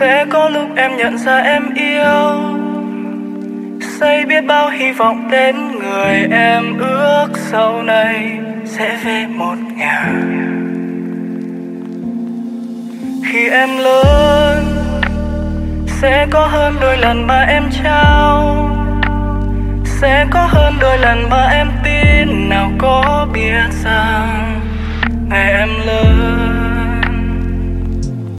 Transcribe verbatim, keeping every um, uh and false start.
Sẽ có lúc em nhận ra em yêu, xây biết bao hy vọng đến người em ước sau này sẽ về một nhà. Khi em lớn sẽ có hơn đôi lần mà em trao, sẽ có hơn đôi lần mà em tin. Nào có biết rằng ngày em lớn